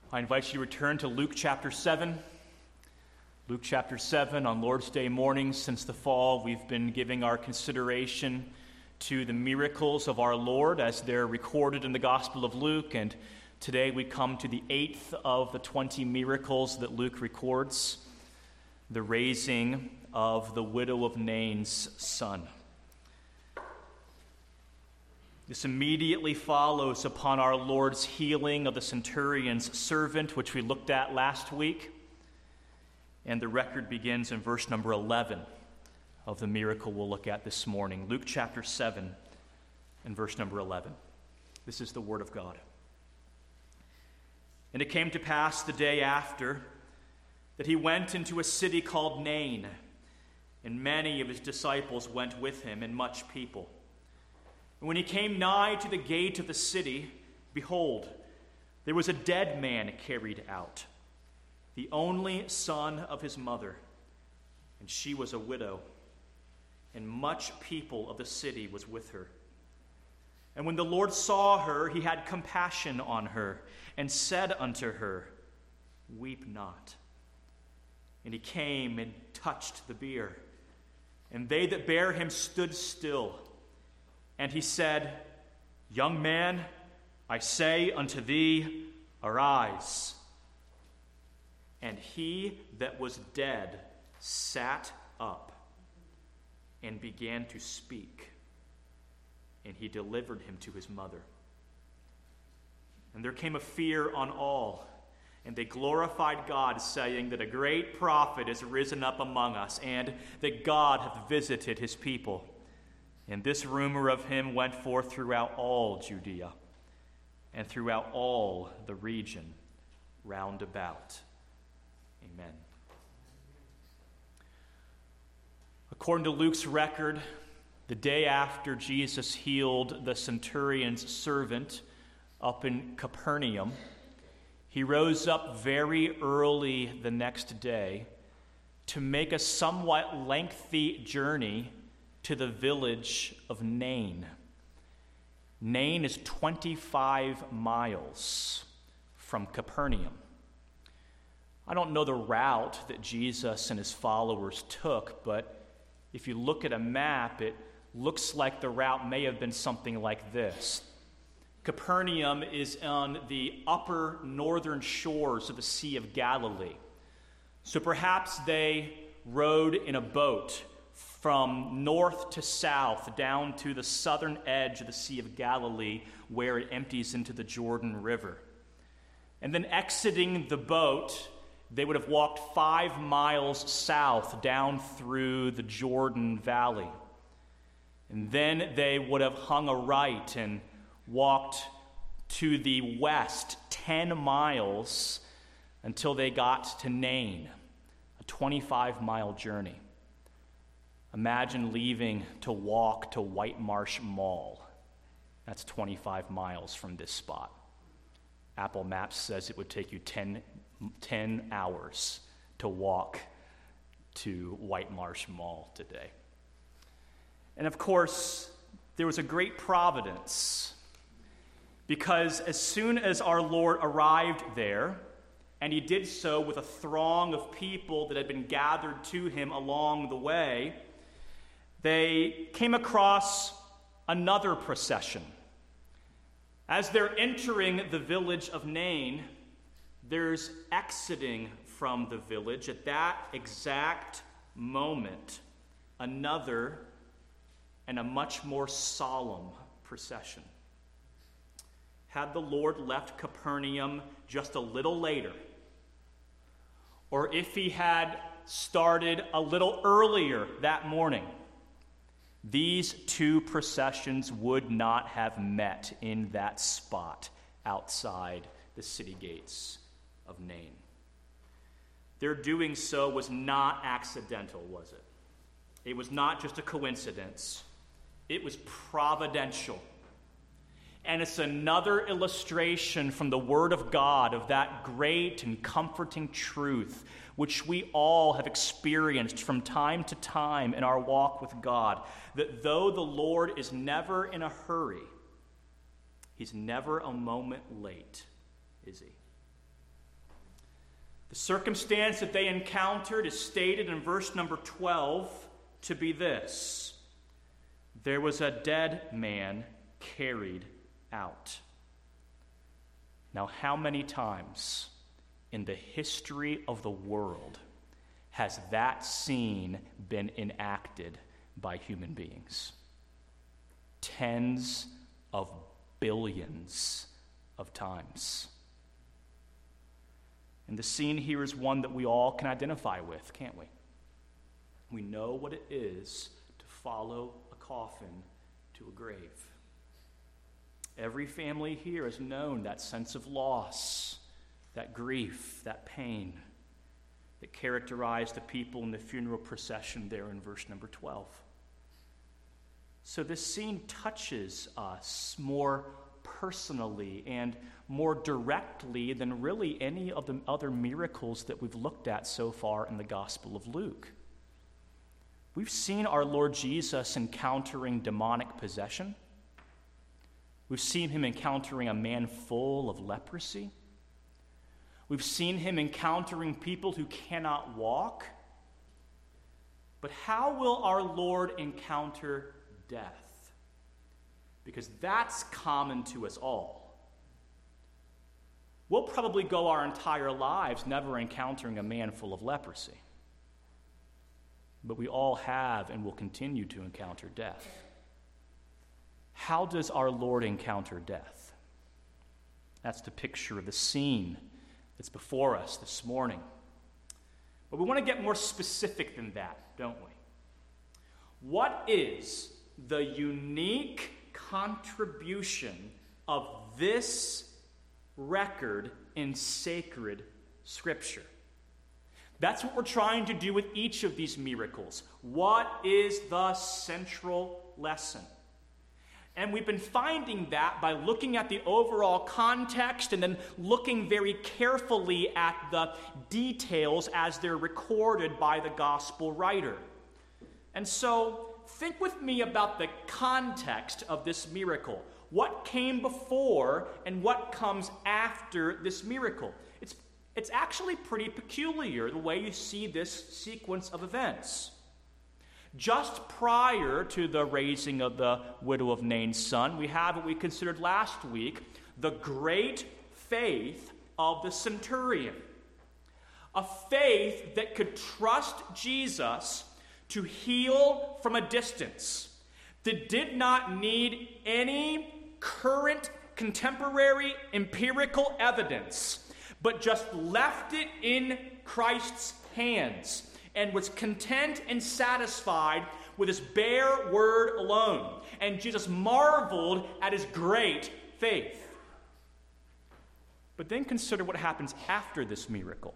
I invite you to return to Luke chapter 7. Luke chapter 7, on Lord's Day morning since the fall, we've been giving our consideration to the miracles of our Lord as they're recorded in the Gospel of Luke. And today we come to the 8th of the 20 miracles that Luke records, the raising of the widow of Nain's son. This immediately follows upon our Lord's healing of the centurion's servant, which we looked at last week. And the record begins in verse number 11 of the miracle we'll look at this morning. Luke chapter 7 and verse number 11. This is the word of God. And it came to pass the day after that he went into a city called Nain, and many of his disciples went with him, and much people. And when he came nigh to the gate of the city, behold, there was a dead man carried out, the only son of his mother, and she was a widow, and much people of the city was with her. And when the Lord saw her, he had compassion on her, and said unto her, Weep not. And he came and touched the bier, and they that bare him stood still. And he said, Young man, I say unto thee, arise. And he that was dead sat up and began to speak, and he delivered him to his mother. And there came a fear on all, and they glorified God, saying that a great prophet is risen up among us, and that God hath visited his people. And this rumor of him went forth throughout all Judea and throughout all the region round about. Amen. According to Luke's record, the day after Jesus healed the centurion's servant up in Capernaum, he rose up very early the next day to make a somewhat lengthy journey to the village of Nain. Nain is 25 miles from Capernaum. I don't know the route that Jesus and his followers took, but if you look at a map, it looks like the route may have been something like this. Capernaum is on the upper northern shores of the Sea of Galilee. So perhaps they rode in a boat from north to south down to the southern edge of the Sea of Galilee, where it empties into the Jordan River. And then exiting the boat, they would have walked 5 miles south down through the Jordan Valley. And then they would have hung a right and walked to the west 10 miles until they got to Nain, a 25-mile journey. Imagine leaving to walk to White Marsh Mall. That's 25 miles from this spot. Apple Maps says it would take you 10 hours to walk to White Marsh Mall today. And of course, there was a great providence, because as soon as our Lord arrived there, and he did so with a throng of people that had been gathered to him along the way, they came across another procession. As they're entering the village of Nain, there's exiting from the village at that exact moment another and a much more solemn procession. Had the Lord left Capernaum just a little later, or if he had started a little earlier that morning, these two processions would not have met in that spot outside the city gates of Nain. Their doing so was not accidental, was it? It was not just a coincidence. It was providential. And it's another illustration from the Word of God of that great and comforting truth which we all have experienced from time to time in our walk with God, that though the Lord is never in a hurry, he's never a moment late, is he? The circumstance that they encountered is stated in verse number 12 to be this: there was a dead man carried out. Now, how many times in the history of the world has that scene been enacted by human beings? Tens of billions of times. And the scene here is one that we all can identify with, can't we? We know what it is to follow a coffin to a grave. Every family here has known that sense of loss, that grief, that pain that characterized the people in the funeral procession there in verse number 12. So this scene touches us more personally and more directly than really any of the other miracles that we've looked at so far in the Gospel of Luke. We've seen our Lord Jesus encountering demonic possession. We've seen him encountering a man full of leprosy. We've seen him encountering people who cannot walk. But how will our Lord encounter death? Because that's common to us all. We'll probably go our entire lives never encountering a man full of leprosy. But we all have and will continue to encounter death. How does our Lord encounter death? That's the picture of the scene that's before us this morning. But we want to get more specific than that, don't we? What is the unique contribution of this record in sacred Scripture? That's what we're trying to do with each of these miracles. What is the central lesson? And we've been finding that by looking at the overall context and then looking very carefully at the details as they're recorded by the gospel writer. And so think with me about the context of this miracle. What came before and what comes after this miracle? It's actually pretty peculiar the way you see this sequence of events. Just prior to the raising of the widow of Nain's son, we have what we considered last week the great faith of the centurion. A faith that could trust Jesus to heal from a distance, that did not need any current, contemporary, empirical evidence, but just left it in Christ's hands and was content and satisfied with his bare word alone. And Jesus marveled at his great faith. But then consider what happens after this miracle.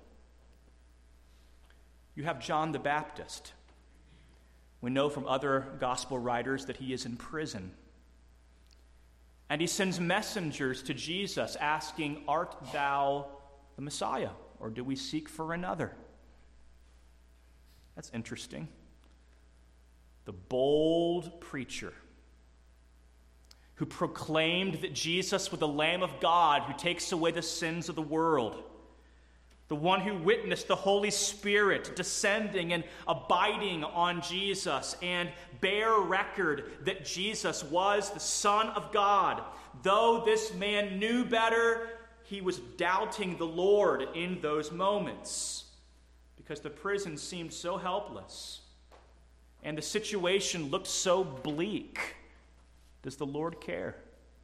You have John the Baptist. We know from other gospel writers that he is in prison. And he sends messengers to Jesus asking, "Art thou the Messiah, or do we seek for another?" That's interesting. The bold preacher who proclaimed that Jesus was the Lamb of God who takes away the sins of the world, the one who witnessed the Holy Spirit descending and abiding on Jesus and bear record that Jesus was the Son of God. Though this man knew better, he was doubting the Lord in those moments because the prison seemed so helpless and the situation looked so bleak. Does the Lord care?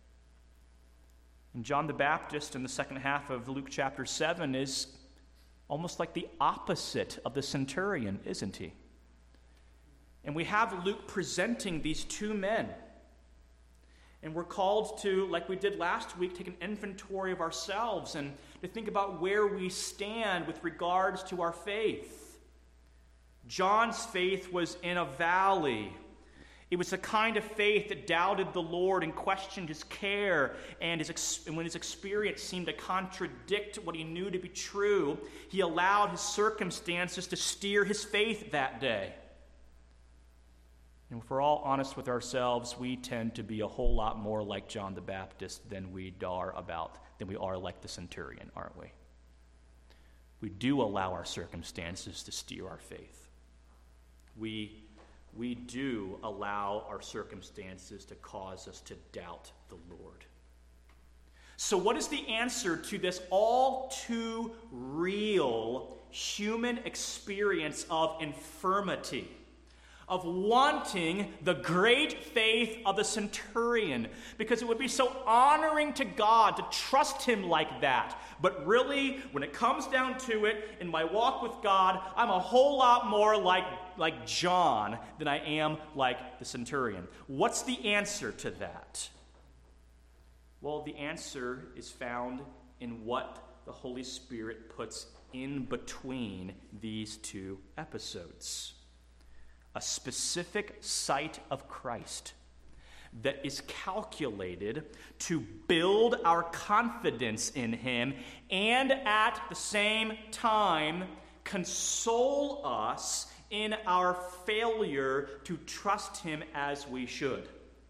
And John the Baptist in the second half of Luke chapter 7 is almost like the opposite of the centurion, isn't he? And we have Luke presenting these two men. And we're called to, like we did last week, take an inventory of ourselves and to think about where we stand with regards to our faith. John's faith was in a valley. It was a kind of faith that doubted the Lord and questioned his care, and when his experience seemed to contradict what he knew to be true, he allowed his circumstances to steer his faith that day. And if we're all honest with ourselves, we tend to be a whole lot more like John the Baptist than we are like the centurion, aren't we? we do allow our circumstances to steer our faith. We do allow our circumstances to cause us to doubt the Lord. So what is the answer to this all too real human experience of infirmity, of wanting the great faith of the centurion? Because it would be so honoring to God to trust him like that. But really, when it comes down to it, in my walk with God, I'm a whole lot more like John than I am like the centurion. What's the answer to that? Well, the answer is found in what the Holy Spirit puts in between these two episodes. A specific sight of Christ that is calculated to build our confidence in him and at the same time console us in our failure to trust him as we should.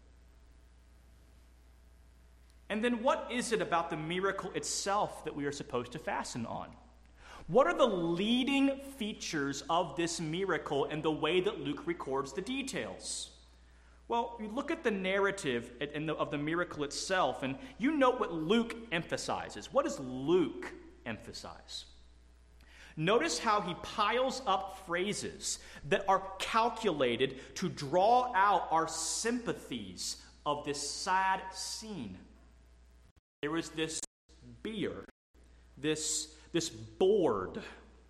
And then what is it about the miracle itself that we are supposed to fasten on? What are the leading features of this miracle and the way that Luke records the details? Well, you look at the narrative of the miracle itself, and you note what Luke emphasizes. What does Luke emphasize? Notice how he piles up phrases that are calculated to draw out our sympathies of this sad scene. There was this bier, this board,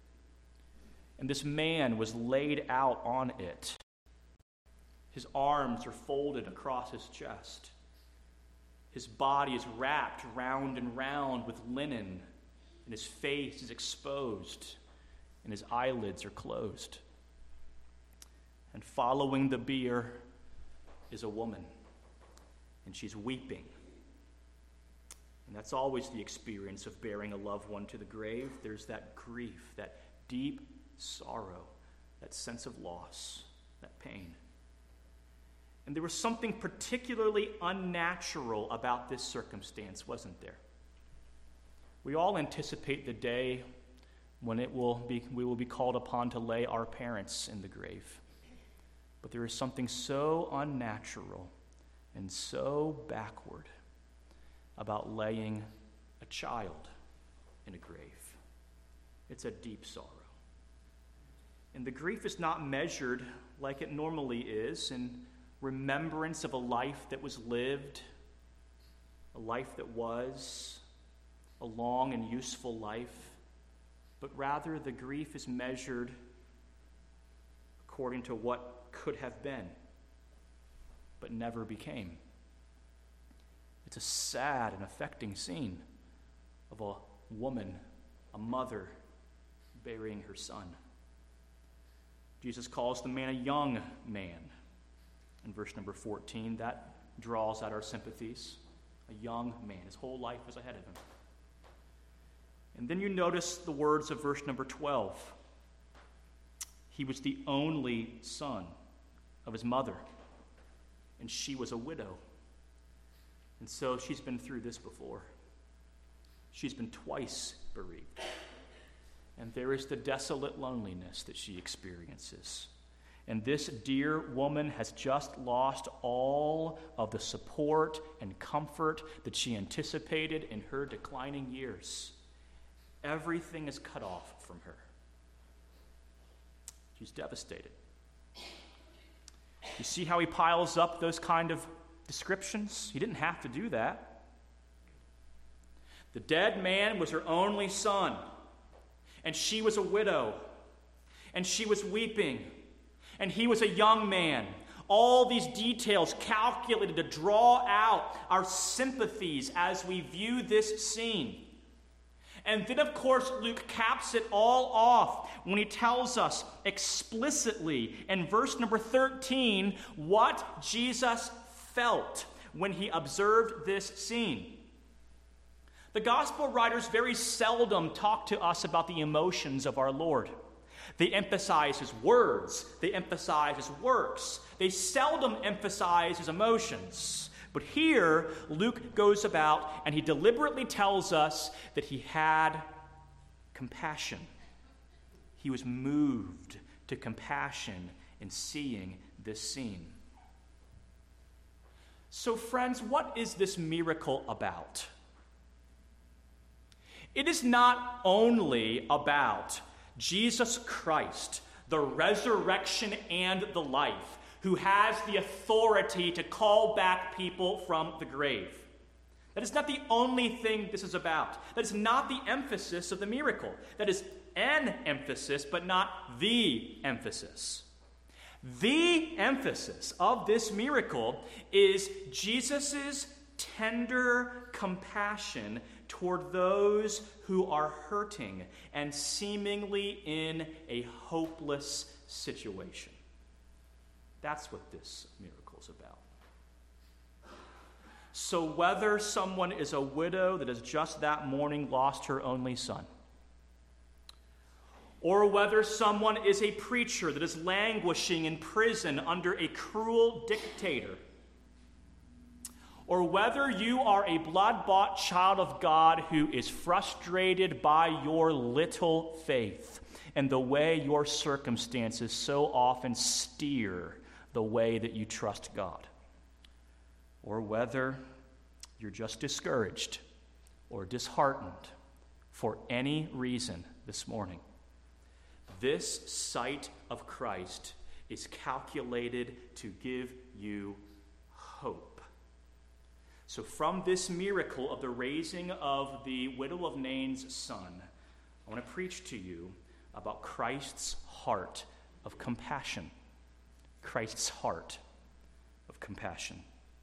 and this man was laid out on it. His arms are folded across his chest. His body is wrapped round and round with linen, and his face is exposed, and his eyelids are closed. And following the bier is a woman, and she's weeping. And that's always the experience of bearing a loved one to the grave. There's that grief, that deep sorrow, that sense of loss, that pain. And there was something particularly unnatural about this circumstance, wasn't there? We all anticipate the day when we will be called upon to lay our parents in the grave. But there is something so unnatural and so backward about laying a child in a grave. It's a deep sorrow. And the grief is not measured like it normally is in remembrance of a life that was lived, a life that was, a long and useful life, but rather the grief is measured according to what could have been, but never became. It's a sad and affecting scene of a woman, a mother, burying her son. Jesus calls the man a young man. In verse number 14, that draws out our sympathies. A young man. His whole life was ahead of him. And then you notice the words of verse number 12. He was the only son of his mother, and she was a widow. And so she's been through this before. She's been twice bereaved. And there is the desolate loneliness that she experiences. And this dear woman has just lost all of the support and comfort that she anticipated in her declining years. Everything is cut off from her. She's devastated. You see how he piles up those kind of descriptions? He didn't have to do that. The dead man was her only son, and she was a widow, and she was weeping, and he was a young man. All these details calculated to draw out our sympathies as we view this scene. And then, of course, Luke caps it all off when he tells us explicitly in verse number 13 what Jesus felt when he observed this scene. The gospel writers very seldom talk to us about the emotions of our Lord. They emphasize his words. They emphasize his works. They seldom emphasize his emotions. But here, Luke goes about and he deliberately tells us that he had compassion. He was moved to compassion in seeing this scene. So, friends, what is this miracle about? It is not only about Jesus Christ, the resurrection and the life, who has the authority to call back people from the grave. That is not the only thing this is about. That is not the emphasis of the miracle. That is an emphasis, but not the emphasis. The emphasis of this miracle is Jesus' tender compassion toward those who are hurting and seemingly in a hopeless situation. That's what this miracle is about. So whether someone is a widow that has just that morning lost her only son, or whether someone is a preacher that is languishing in prison under a cruel dictator, or whether you are a blood-bought child of God who is frustrated by your little faith and the way your circumstances so often steer the way that you trust God, or whether you're just discouraged or disheartened for any reason this morning, this sight of Christ is calculated to give you hope. So from this miracle of the raising of the widow of Nain's son, I want to preach to you about Christ's heart of compassion. Christ's heart of compassion.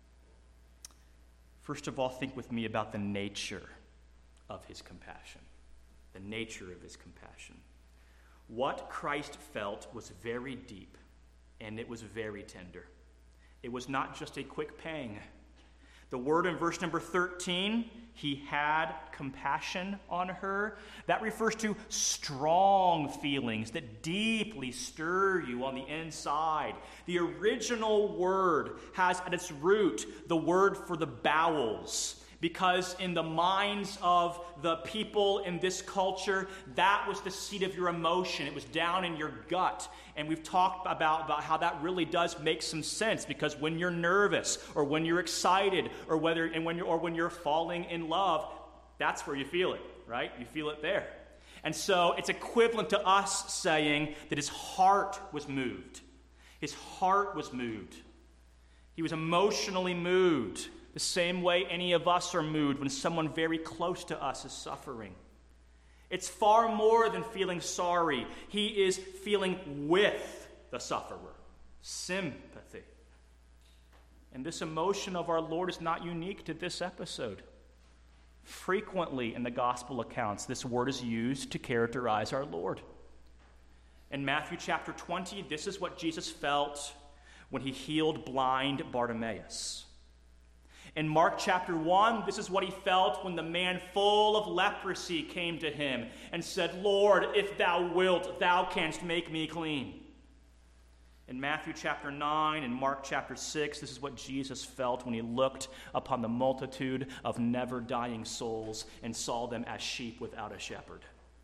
First of all, think with me about the nature of his compassion. The nature of his compassion. What Christ felt was very deep, and it was very tender. It was not just a quick pang. The word in verse number 13, he had compassion on her. That refers to strong feelings that deeply stir you on the inside. The original word has at its root the word for the bowels, because in the minds of the people in this culture, that was the seat of your emotion. It was down in your gut. And we've talked about how that really does make some sense, because when you're nervous or when you're excited or when you're falling in love, that's where you feel it, right? You feel it there. And so it's equivalent to us saying that his heart was moved. His heart was moved. He was emotionally moved, the same way any of us are moved when someone very close to us is suffering. It's far more than feeling sorry. He is feeling with the sufferer. Sympathy. And this emotion of our Lord is not unique to this episode. Frequently in the gospel accounts, this word is used to characterize our Lord. In Matthew chapter 20, this is what Jesus felt when he healed blind Bartimaeus. In Mark chapter 1, this is what he felt when the man full of leprosy came to him and said, "Lord, if thou wilt, thou canst make me clean." In Matthew chapter 9 and Mark chapter 6, this is what Jesus felt when he looked upon the multitude of never-dying souls and saw them as sheep without a shepherd.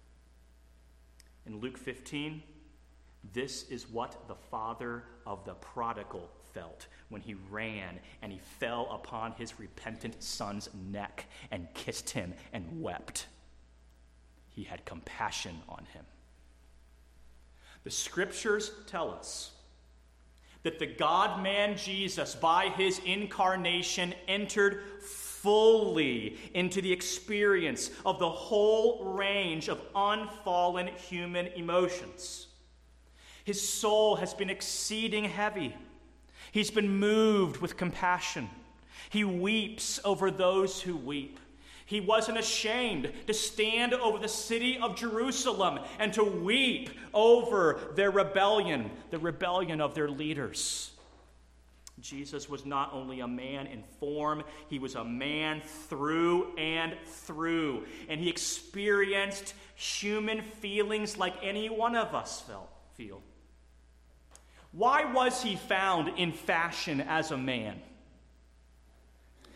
In Luke 15, this is what the father of the prodigal felt when he ran and he fell upon his repentant son's neck and kissed him and wept. He had compassion on him. The scriptures tell us that the God-man Jesus, by his incarnation, entered fully into the experience of the whole range of unfallen human emotions. His soul has been exceeding heavy. He's been moved with compassion. He weeps over those who weep. He wasn't ashamed to stand over the city of Jerusalem and to weep over their rebellion, the rebellion of their leaders. Jesus was not only a man in form, he was a man through and through. And he experienced human feelings like any one of us feel. Why was he found in fashion as a man?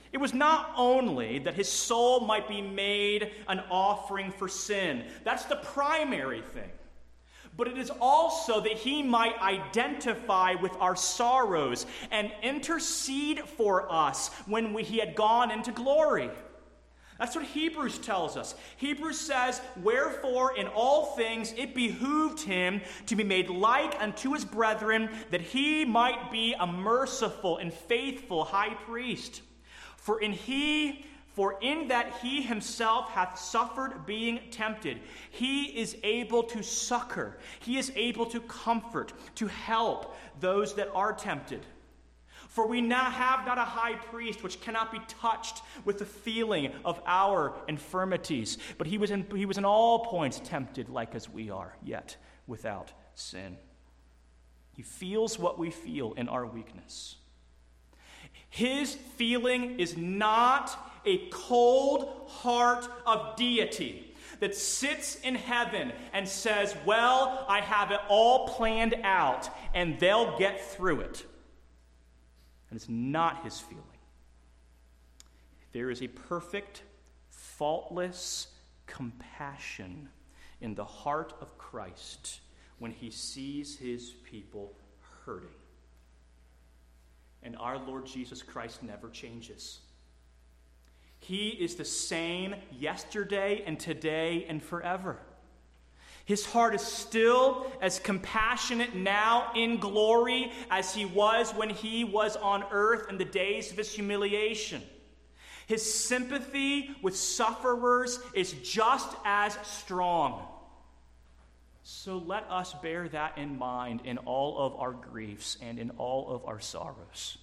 It was not only that his soul might be made an offering for sin. That's the primary thing. But it is also that he might identify with our sorrows and intercede for us when he had gone into glory. That's what Hebrews tells us. Hebrews says, "Wherefore in all things it behooved him to be made like unto his brethren, that he might be a merciful and faithful high priest. For in that he himself hath suffered being tempted, he is able to succor, he is able to comfort, to help those that are tempted. For we now have not a high priest which cannot be touched with the feeling of our infirmities, but he was in all points tempted like as we are, yet without sin." He feels what we feel in our weakness. His feeling is not a cold heart of deity that sits in heaven and says, "Well, I have it all planned out, and they'll get through it." And it's not his feeling. There is a perfect, faultless compassion in the heart of Christ when he sees his people hurting. And our Lord Jesus Christ never changes. He is the same yesterday and today and forever. His heart is still as compassionate now in glory as he was when he was on earth in the days of his humiliation. His sympathy with sufferers is just as strong. So let us bear that in mind in all of our griefs and in all of our sorrows.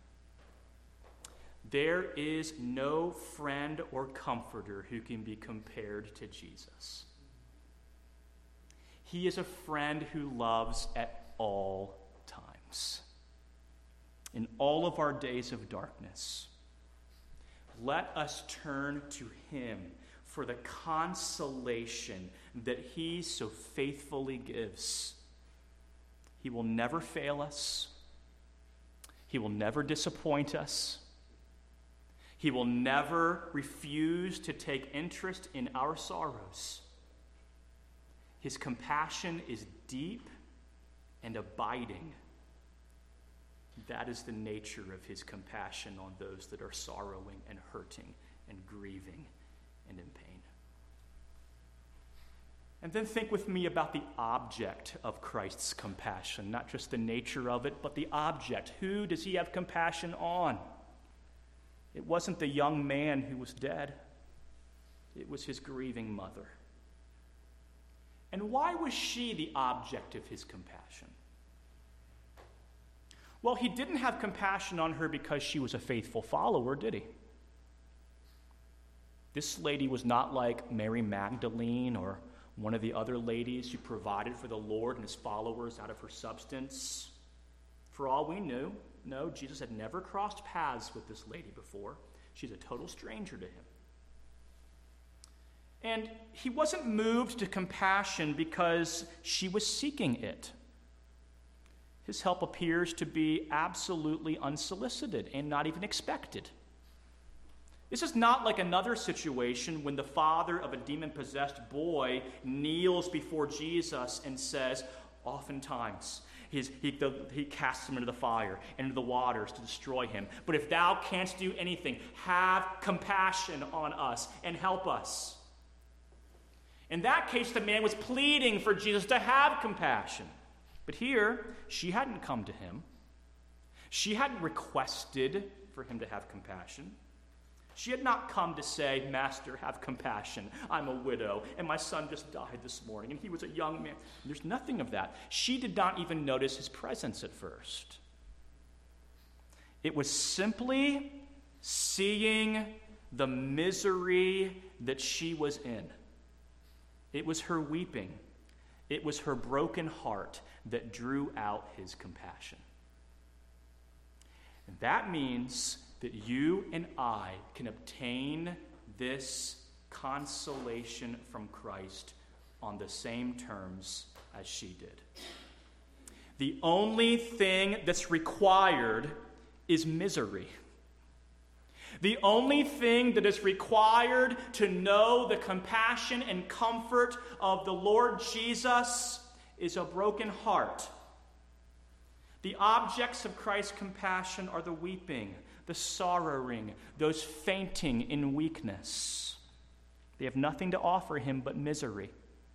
There is no friend or comforter who can be compared to Jesus. He is a friend who loves at all times. In all of our days of darkness, let us turn to him for the consolation that he so faithfully gives. He will never fail us. He will never disappoint us. He will never refuse to take interest in our sorrows. His compassion is deep and abiding. That is the nature of his compassion on those that are sorrowing and hurting and grieving and in pain. And then think with me about the object of Christ's compassion, not just the nature of it, but the object. Who does he have compassion on? It wasn't the young man who was dead. It was his grieving mother. And why was she the object of his compassion? Well, he didn't have compassion on her because she was a faithful follower, did he? This lady was not like Mary Magdalene or one of the other ladies who provided for the Lord and his followers out of her substance. For all we knew, no, Jesus had never crossed paths with this lady before. She's a total stranger to him. And he wasn't moved to compassion because she was seeking it. His help appears to be absolutely unsolicited and not even expected. This is not like another situation when the father of a demon-possessed boy kneels before Jesus and says, oftentimes, he casts him into the fire and into the waters to destroy him. But if thou canst do anything, have compassion on us and help us. In that case, the man was pleading for Jesus to have compassion. But here, she hadn't come to him. She hadn't requested for him to have compassion. She had not come to say, Master, have compassion. I'm a widow, and my son just died this morning, and he was a young man. There's nothing of that. She did not even notice his presence at first. It was simply seeing the misery that she was in. It was her weeping. It was her broken heart that drew out his compassion. And that means that you and I can obtain this consolation from Christ on the same terms as she did. The only thing that's required is misery. The only thing that is required to know the compassion and comfort of the Lord Jesus is a broken heart. The objects of Christ's compassion are the weeping, the sorrowing, those fainting in weakness. They have nothing to offer him but misery.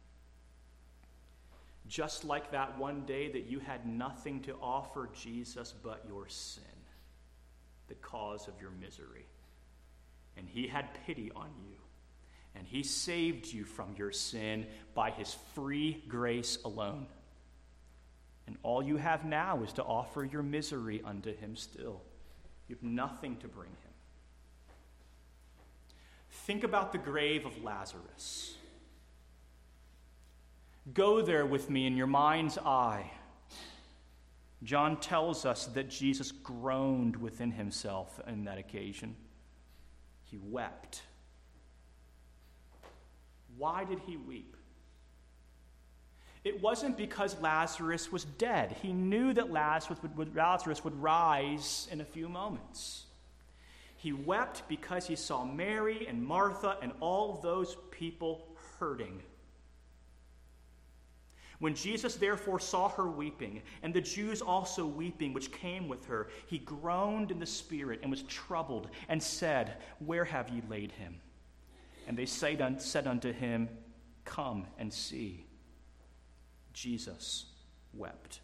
Just like that one day that you had nothing to offer Jesus but your sin, the cause of your misery. And he had pity on you, and he saved you from your sin by his free grace alone. And all you have now is to offer your misery unto him still. You have nothing to bring him. Think about the grave of Lazarus. Go there with me in your mind's eye. John tells us that Jesus groaned within himself on that occasion. He wept. Why did he weep? It wasn't because Lazarus was dead. He knew that Lazarus would rise in a few moments. He wept because he saw Mary and Martha and all those people hurting. When Jesus therefore saw her weeping, and the Jews also weeping which came with her, he groaned in the spirit and was troubled, and said, Where have ye laid him? And they said unto him, Come and see. Jesus wept.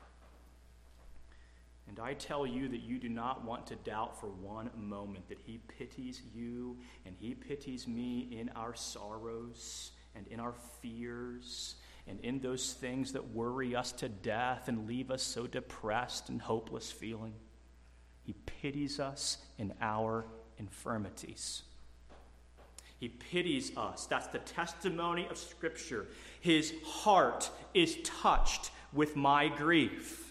And I tell you that you do not want to doubt for one moment that he pities you and he pities me in our sorrows and in our fears and in those things that worry us to death and leave us so depressed and hopeless feeling. He pities us in our infirmities. He pities us. That's the testimony of Scripture. His heart is touched with my grief.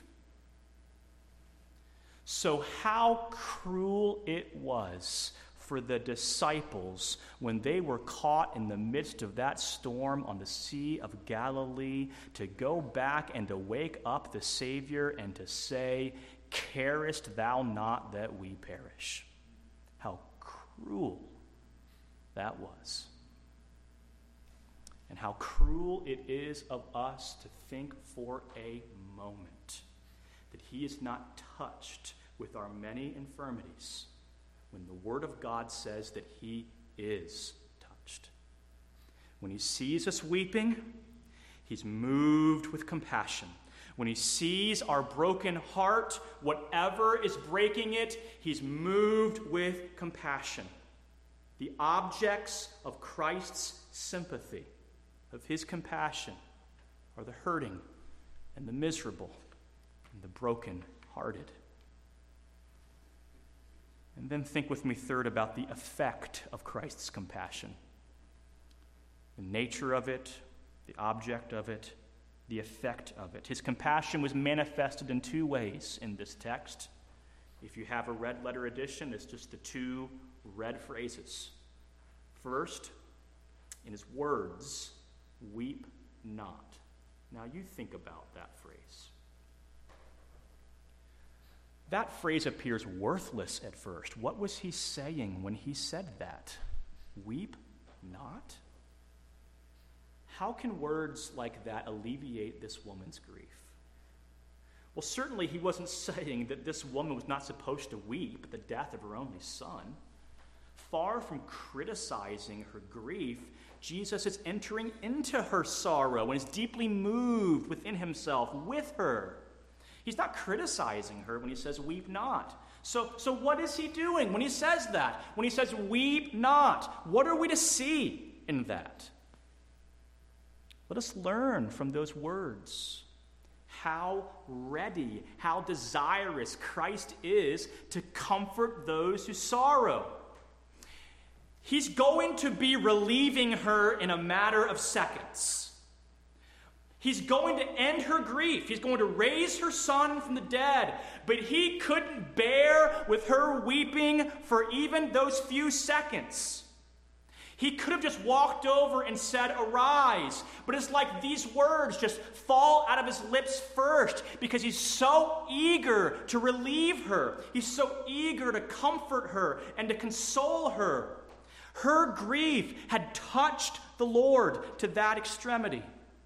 So how cruel it was for the disciples when they were caught in the midst of that storm on the Sea of Galilee to go back and to wake up the Savior and to say, Carest thou not that we perish? How cruel that was. And how cruel it is of us to think for a moment that he is not touched with our many infirmities when the Word of God says that he is touched. When he sees us weeping, he's moved with compassion. When he sees our broken heart, whatever is breaking it, he's moved with compassion. The objects of Christ's sympathy, of his compassion, are the hurting and the miserable and the broken-hearted. And then think with me third about the effect of Christ's compassion. The nature of it, the object of it, the effect of it. His compassion was manifested in two ways in this text. If you have a red letter edition, it's just the two red phrases. First, in his words, weep not. Now you think about that phrase. That phrase appears worthless at first. What was he saying when he said that? Weep not? How can words like that alleviate this woman's grief? Well, certainly he wasn't saying that this woman was not supposed to weep at the death of her only son. Far from criticizing her grief, Jesus is entering into her sorrow and is deeply moved within himself with her. He's not criticizing her when he says, weep not. So what is he doing when he says that? When he says, weep not, what are we to see in that? Let us learn from those words how ready, how desirous Christ is to comfort those who sorrow. He's going to be relieving her in a matter of seconds. He's going to end her grief. He's going to raise her son from the dead. But he couldn't bear with her weeping for even those few seconds. He could have just walked over and said, "Arise." But it's like these words just fall out of his lips first because he's so eager to relieve her. He's so eager to comfort her and to console her. Her grief had touched the Lord to that extremity.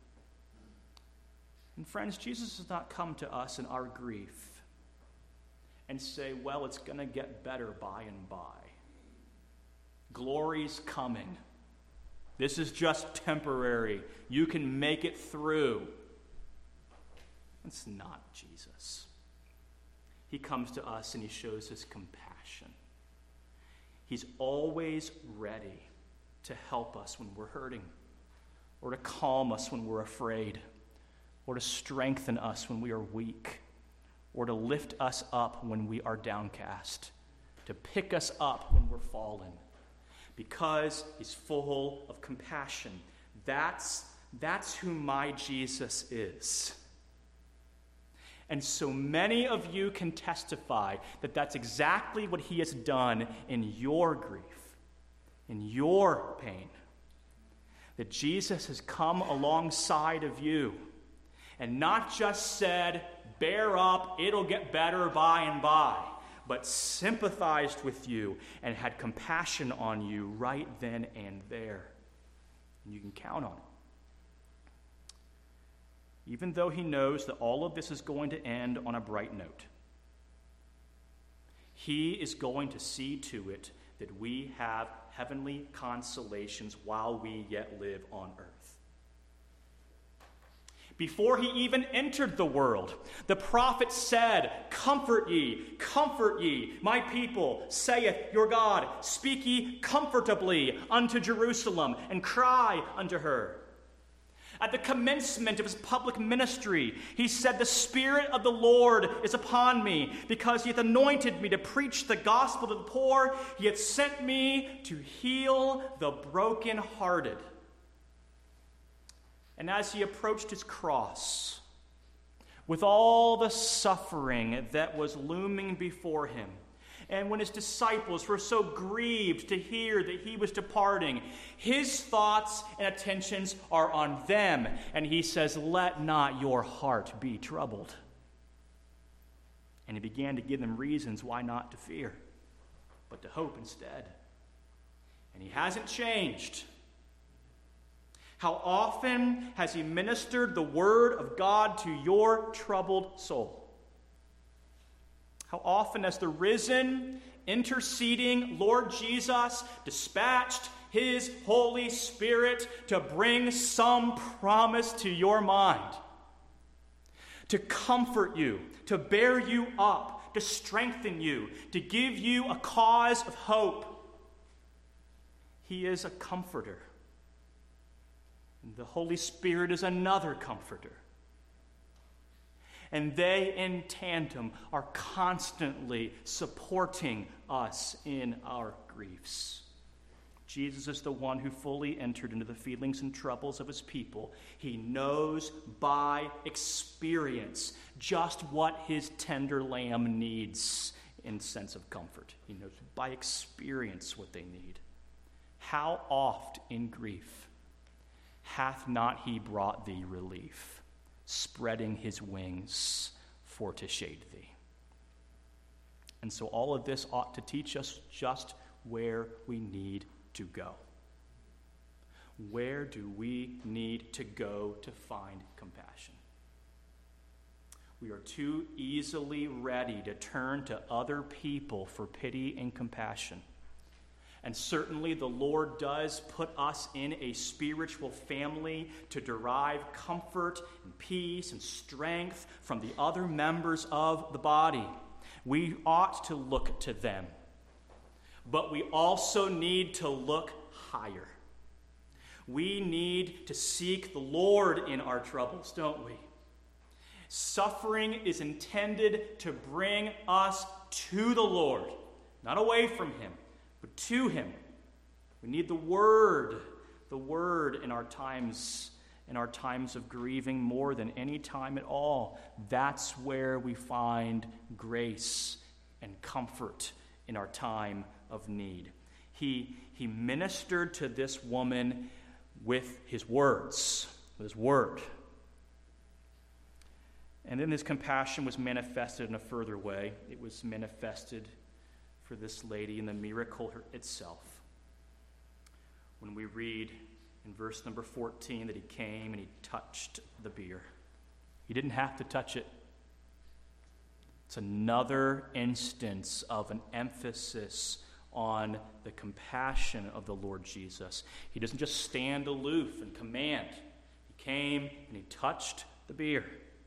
And friends, Jesus does not come to us in our grief and say, "Well, it's going to get better by and by. Glory's coming. This is just temporary. You can make it through." That's not Jesus. He comes to us and he shows his compassion. He's always ready to help us when we're hurting, or to calm us when we're afraid, or to strengthen us when we are weak, or to lift us up when we are downcast, to pick us up when we're fallen. Because he's full of compassion. That's who my Jesus is. And so many of you can testify that that's exactly what he has done in your grief, in your pain. That Jesus has come alongside of you and not just said, "Bear up, it'll get better by and by," but sympathized with you and had compassion on you right then and there. And you can count on it. Even though he knows that all of this is going to end on a bright note, he is going to see to it that we have heavenly consolations while we yet live on earth. Before he even entered the world, the prophet said, comfort ye, my people, saith your God. Speak ye comfortably unto Jerusalem, and cry unto her." At the commencement of his public ministry, he said, "The Spirit of the Lord is upon me, because he hath anointed me to preach the gospel to the poor. He hath sent me to heal the brokenhearted." And as he approached his cross, with all the suffering that was looming before him, and when his disciples were so grieved to hear that he was departing, his thoughts and attentions are on them. And he says, "Let not your heart be troubled." And he began to give them reasons why not to fear, but to hope instead. And he hasn't changed. How often has he ministered the word of God to your troubled soul? How often has the risen, interceding Lord Jesus dispatched his Holy Spirit to bring some promise to your mind, to comfort you, to bear you up, to strengthen you, to give you a cause of hope? He is a comforter. The Holy Spirit is another comforter. And they, in tandem, are constantly supporting us in our griefs. Jesus is the one who fully entered into the feelings and troubles of his people. He knows by experience just what his tender lamb needs in sense of comfort. He knows by experience what they need. How oft in grief hath not he brought thee relief, spreading his wings for to shade thee? And so all of this ought to teach us just where we need to go. Where do we need to go to find compassion? We are too easily ready to turn to other people for pity and compassion. And certainly the Lord does put us in a spiritual family to derive comfort and peace and strength from the other members of the body. We ought to look to them. But we also need to look higher. We need to seek the Lord in our troubles, don't we? Suffering is intended to bring us to the Lord, not away from him, but to him. We need the word in our times of grieving more than any time at all. That's where we find grace and comfort in our time of need. He ministered to this woman with his words, with his word. And then his compassion was manifested in a further way. It was manifested for this lady in the miracle itself. When we read in verse number 14 that he came and he touched the bier. He didn't have to touch it. It's another instance of an emphasis on the compassion of the Lord Jesus. He doesn't just stand aloof and command. He came and he touched the bier.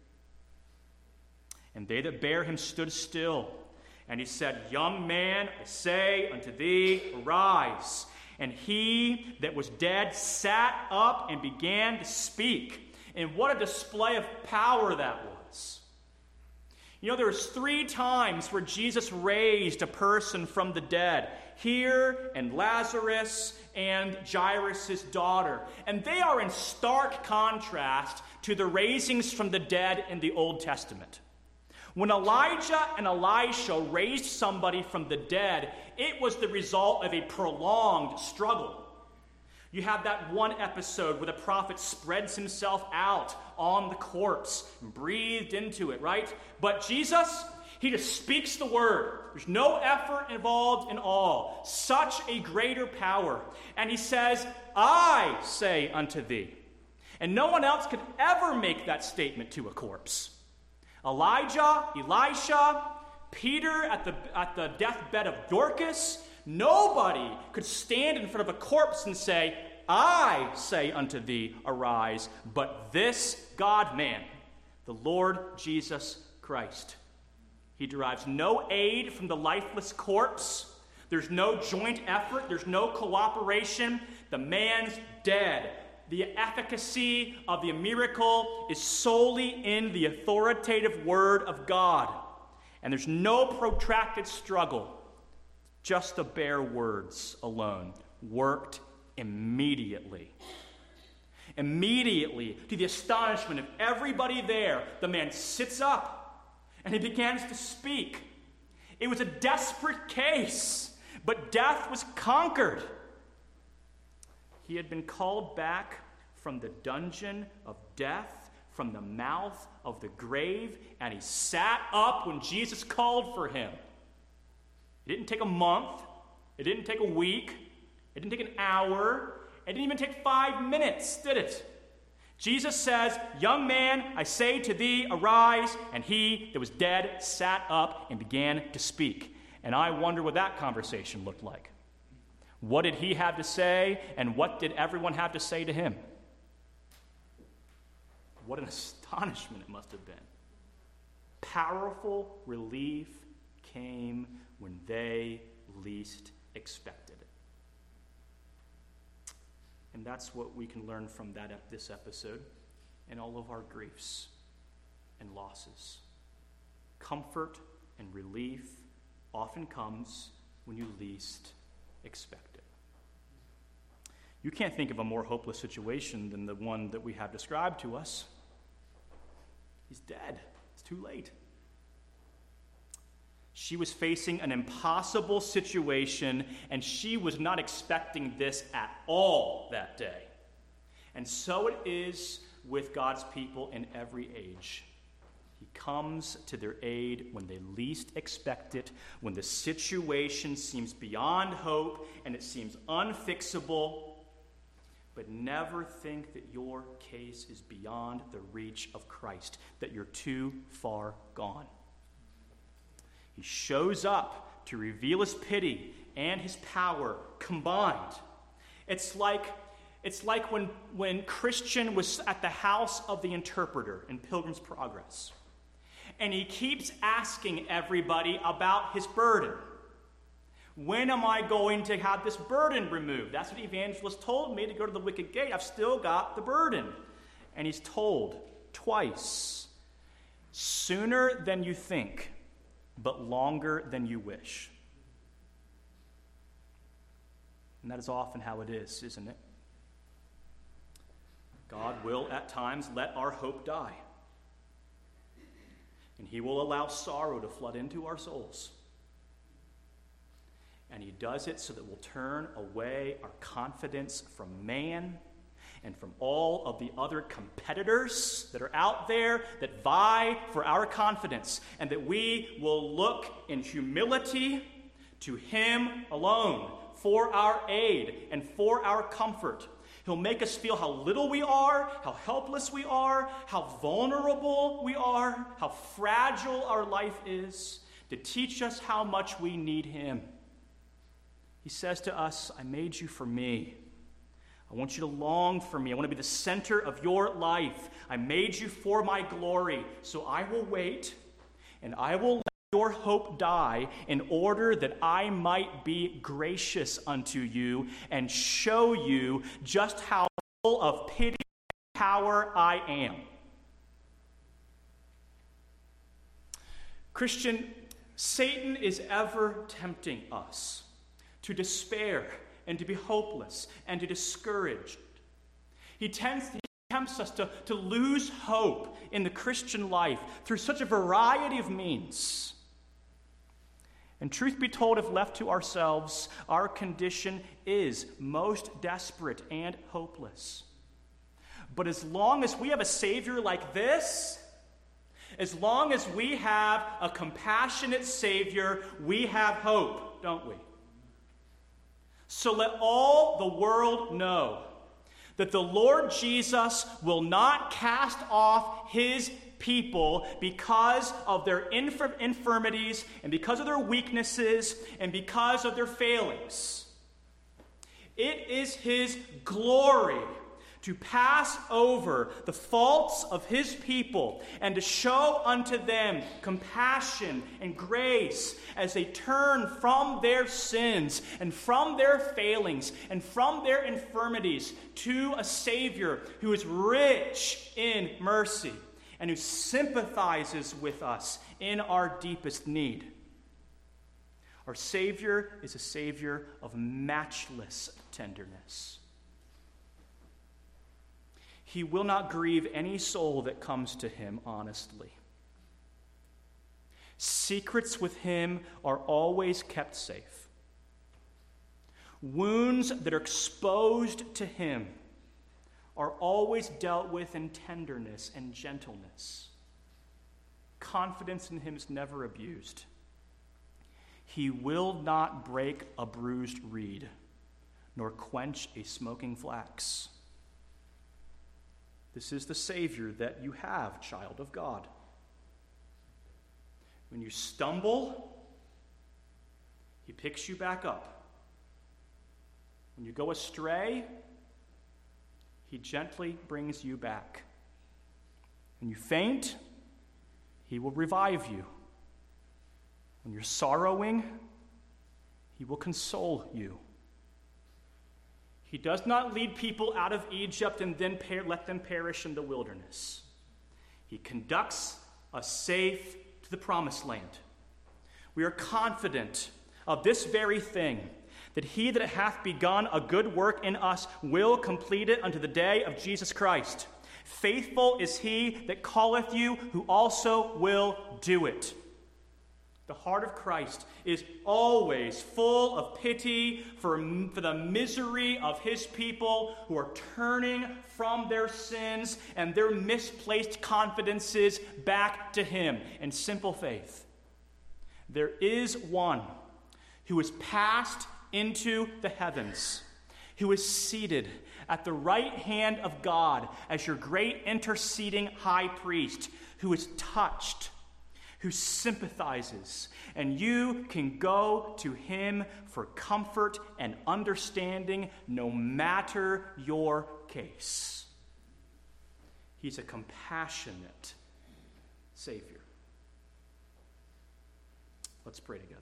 And they that bare him stood still. And he said, Young man, I say unto thee, arise. And he that was dead sat up and began to speak. And what a display of power that was. You know, there was 3 times where Jesus raised a person from the dead. Here, and Lazarus, and Jairus' daughter. And they are in stark contrast to the raisings from the dead in the Old Testament. When Elijah and Elisha raised somebody from the dead, it was the result of a prolonged struggle. You have that one episode where the prophet spreads himself out on the corpse and breathed into it, right? But Jesus, he just speaks the word. There's no effort involved in all. Such a greater power. And he says, I say unto thee. And no one else could ever make that statement to a corpse. Elijah, Elisha, Peter at the deathbed of Dorcas, nobody could stand in front of a corpse and say, I say unto thee, arise. But this God-man, the Lord Jesus Christ, he derives no aid from the lifeless corpse. There's no joint effort. There's no cooperation. The man's dead. The efficacy of the miracle is solely in the authoritative word of God. And there's no protracted struggle. Just the bare words alone worked immediately. Immediately, to the astonishment of everybody there, the man sits up and he begins to speak. It was a desperate case, but death was conquered. He had been called back from the dungeon of death, from the mouth of the grave, and he sat up when Jesus called for him. It didn't take a month. It didn't take a week. It didn't take an hour. It didn't even take 5 minutes, did it? Jesus says, Young man, I say to thee, arise. And he that was dead sat up and began to speak. And I wonder what that conversation looked like. What did he have to say, and what did everyone have to say to him? What an astonishment it must have been. Powerful relief came when they least expected it. And that's what we can learn from this episode and all of our griefs and losses. Comfort and relief often comes when you least expect it. You can't think of a more hopeless situation than the one that we have described to us. He's dead. It's too late. She was facing an impossible situation, and she was not expecting this at all that day. And so it is with God's people in every age. He comes to their aid when they least expect it, when the situation seems beyond hope and it seems unfixable. But never think that your case is beyond the reach of Christ, that you're too far gone. He shows up to reveal his pity and his power combined. It's like when Christian was at the house of the interpreter in Pilgrim's Progress. And he keeps asking everybody about his burden. When am I going to have this burden removed? That's what the evangelist told me, to go to the wicket gate. I've still got the burden. And he's told twice, sooner than you think, but longer than you wish. And that is often how it is, isn't it? God will at times let our hope die. And he will allow sorrow to flood into our souls. And he does it so that we'll turn away our confidence from man and from all of the other competitors that are out there that vie for our confidence, and that we will look in humility to him alone for our aid and for our comfort. He'll make us feel how little we are, how helpless we are, how vulnerable we are, how fragile our life is, to teach us how much we need him. He says to us, I made you for me. I want you to long for me. I want to be the center of your life. I made you for my glory. So I will wait, and I will let your hope die in order that I might be gracious unto you and show you just how full of pity and power I am. Christian, Satan is ever tempting us to despair and to be hopeless and to discouraged. He tempts us to lose hope in the Christian life through such a variety of means. And truth be told, if left to ourselves, our condition is most desperate and hopeless. But as long as we have a Savior like this, as long as we have a compassionate Savior, we have hope, don't we? So let all the world know that the Lord Jesus will not cast off his people because of their infirmities and because of their weaknesses and because of their failings. It is his glory to pass over the faults of his people and to show unto them compassion and grace as they turn from their sins and from their failings and from their infirmities to a Savior who is rich in mercy and who sympathizes with us in our deepest need. Our Savior is a Savior of matchless tenderness. He will not grieve any soul that comes to him honestly. Secrets with him are always kept safe. Wounds that are exposed to him are always dealt with in tenderness and gentleness. Confidence in him is never abused. He will not break a bruised reed, nor quench a smoking flax. This is the Savior that you have, child of God. When you stumble, he picks you back up. When you go astray, he gently brings you back. When you faint, he will revive you. When you're sorrowing, he will console you. He does not lead people out of Egypt and then let them perish in the wilderness. He conducts us safe to the promised land. We are confident of this very thing, that he that hath begun a good work in us will complete it unto the day of Jesus Christ. Faithful is he that calleth you, who also will do it. The heart of Christ is always full of pity for the misery of his people who are turning from their sins and their misplaced confidences back to him in simple faith. There is one who is passed into the heavens, who is seated at the right hand of God as your great interceding high priest, who is touched, who sympathizes, and you can go to him for comfort and understanding no matter your case. He's a compassionate Savior. Let's pray together.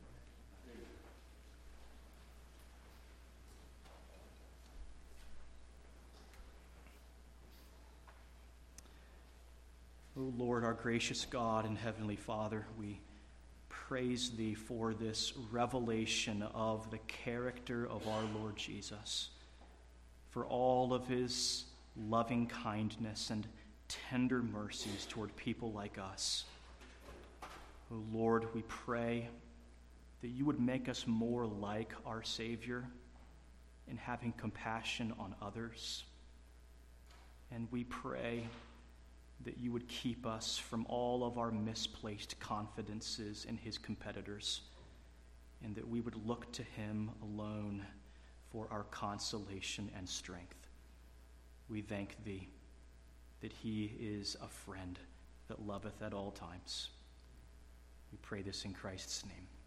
O Lord, our gracious God and Heavenly Father, we praise Thee for this revelation of the character of our Lord Jesus, for all of His loving kindness and tender mercies toward people like us. O Lord, we pray that you would make us more like our Savior in having compassion on others. And we pray that you would keep us from all of our misplaced confidences in his competitors, and that we would look to him alone for our consolation and strength. We thank thee that he is a friend that loveth at all times. We pray this in Christ's name.